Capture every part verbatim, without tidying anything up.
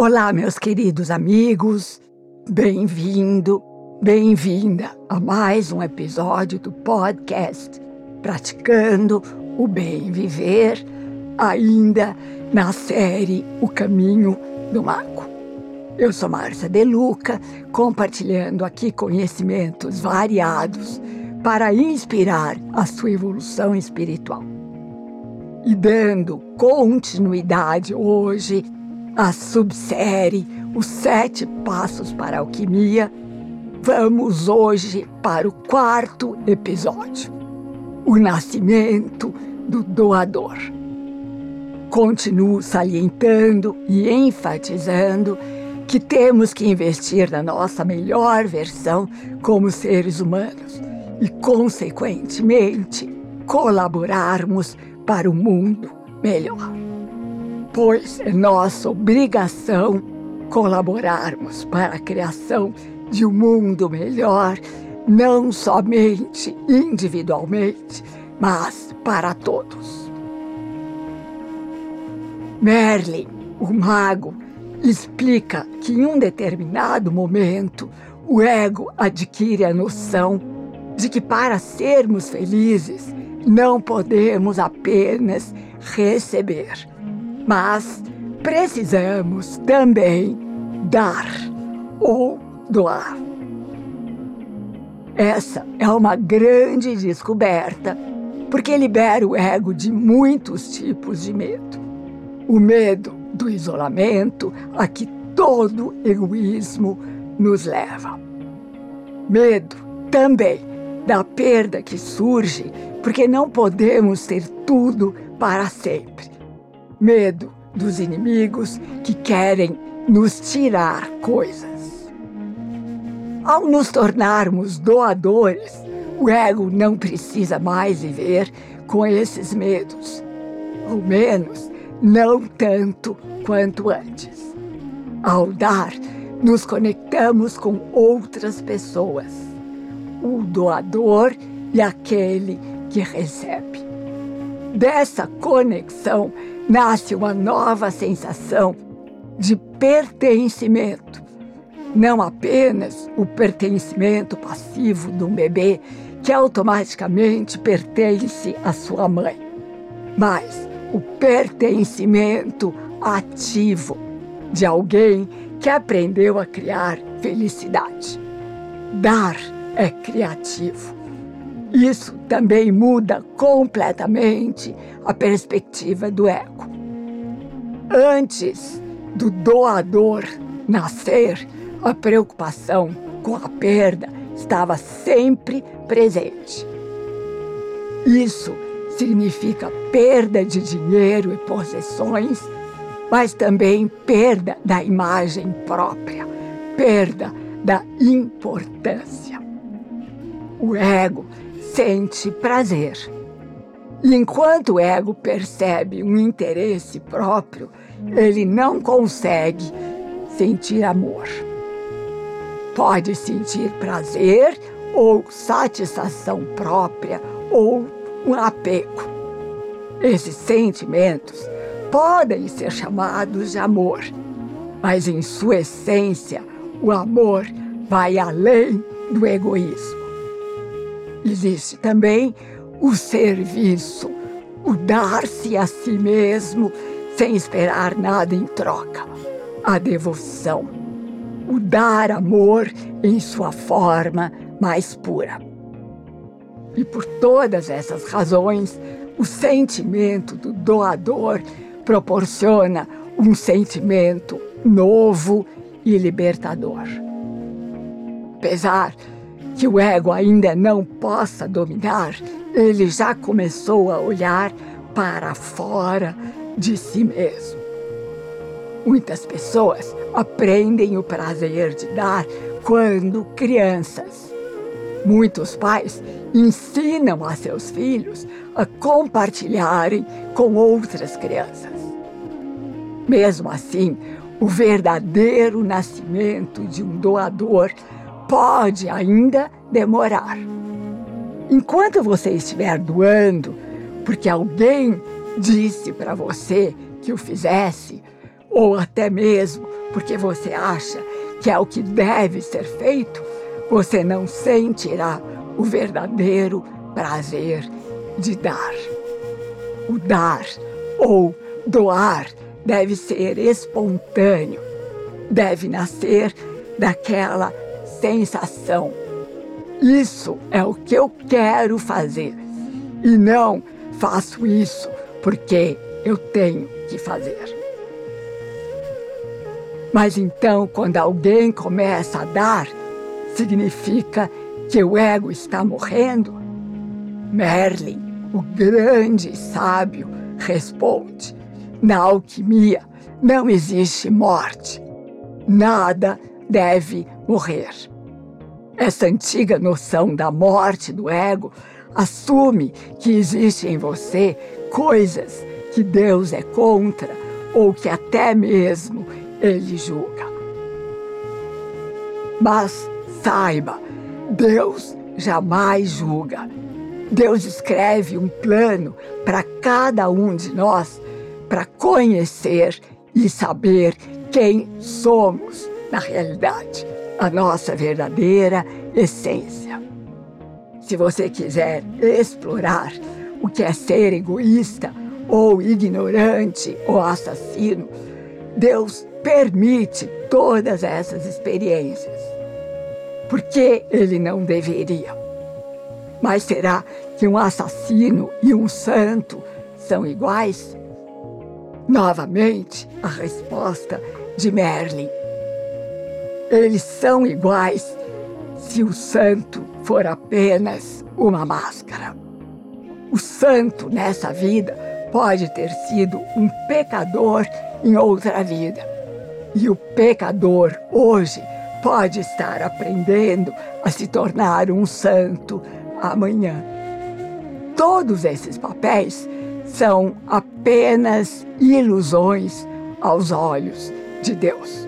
Olá, meus queridos amigos, bem-vindo, bem-vinda a mais um episódio do podcast Praticando o Bem Viver, ainda na série O Caminho do Mago. Eu sou Márcia De Luca, compartilhando aqui conhecimentos variados para inspirar a sua evolução espiritual. E dando continuidade hoje à subsérie Os Sete Passos para a Alquimia, vamos hoje para o quarto episódio, o nascimento do doador. Continuo salientando e enfatizando que temos que investir na nossa melhor versão como seres humanos e, consequentemente, colaborarmos para um mundo melhor. Pois é nossa obrigação colaborarmos para a criação de um mundo melhor, não somente individualmente, mas para todos. Merlin, o mago, explica que em um determinado momento o ego adquire a noção de que para sermos felizes não podemos apenas receber, mas precisamos também dar ou doar. Essa é uma grande descoberta, porque libera o ego de muitos tipos de medo. O medo do isolamento a que todo egoísmo nos leva. Medo também da perda que surge porque não podemos ter tudo para sempre. Medo dos inimigos que querem nos tirar coisas. Ao nos tornarmos doadores, o ego não precisa mais viver com esses medos, ao menos não tanto quanto antes. Ao dar, nos conectamos com outras pessoas, o doador e aquele que recebe. Dessa conexão nasce uma nova sensação de pertencimento. Não apenas o pertencimento passivo de um bebê que automaticamente pertence à sua mãe, mas o pertencimento ativo de alguém que aprendeu a criar felicidade. Dar é criativo. Isso também muda completamente a perspectiva do ego. Antes do doador nascer, a preocupação com a perda estava sempre presente. Isso significa perda de dinheiro e possessões, mas também perda da imagem própria, perda da importância. O ego sente prazer. E enquanto o ego percebe um interesse próprio, ele não consegue sentir amor. Pode sentir prazer ou satisfação própria ou um apego. Esses sentimentos podem ser chamados de amor, mas em sua essência, o amor vai além do egoísmo. Existe também o serviço, o dar-se a si mesmo sem esperar nada em troca, a devoção, o dar amor em sua forma mais pura. E por todas essas razões, o sentimento do doador proporciona um sentimento novo e libertador. Apesar que o ego ainda não possa dominar, ele já começou a olhar para fora de si mesmo. Muitas pessoas aprendem o prazer de dar quando crianças. Muitos pais ensinam a seus filhos a compartilharem com outras crianças. Mesmo assim, o verdadeiro nascimento de um doador pode ainda demorar. Enquanto você estiver doando, porque alguém disse para você que o fizesse, ou até mesmo porque você acha que é o que deve ser feito, você não sentirá o verdadeiro prazer de dar. O dar ou doar deve ser espontâneo, deve nascer daquela sensação. Isso é o que eu quero fazer e não faço isso porque eu tenho que fazer. Mas então, quando alguém começa a dar, significa que o ego está morrendo? Merlin, o grande sábio, responde: na alquimia não existe morte. Nada deve morrer. Essa antiga noção da morte do ego assume que existe em você coisas que Deus é contra ou que até mesmo Ele julga. Mas saiba, Deus jamais julga. Deus escreve um plano para cada um de nós para conhecer e saber quem somos na realidade, a nossa verdadeira essência. Se você quiser explorar o que é ser egoísta ou ignorante ou assassino, Deus permite todas essas experiências. Por que Ele não deveria? Mas será que um assassino e um santo são iguais? Novamente, a resposta de Merlin: eles são iguais se o santo for apenas uma máscara. O santo nessa vida pode ter sido um pecador em outra vida. E o pecador hoje pode estar aprendendo a se tornar um santo amanhã. Todos esses papéis são apenas ilusões aos olhos de Deus.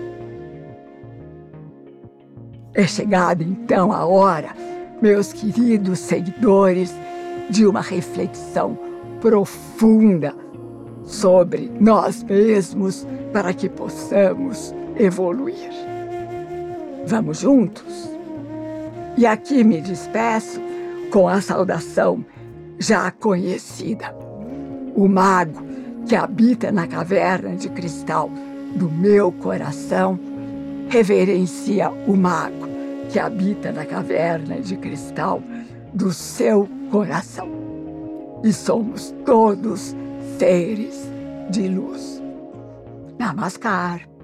É chegada então a hora, meus queridos seguidores, de uma reflexão profunda sobre nós mesmos para que possamos evoluir. Vamos juntos? E aqui me despeço com a saudação já conhecida. O mago que habita na caverna de cristal do meu coração reverencia o mago que habita na caverna de cristal do seu coração. E somos todos seres de luz. Namaskar.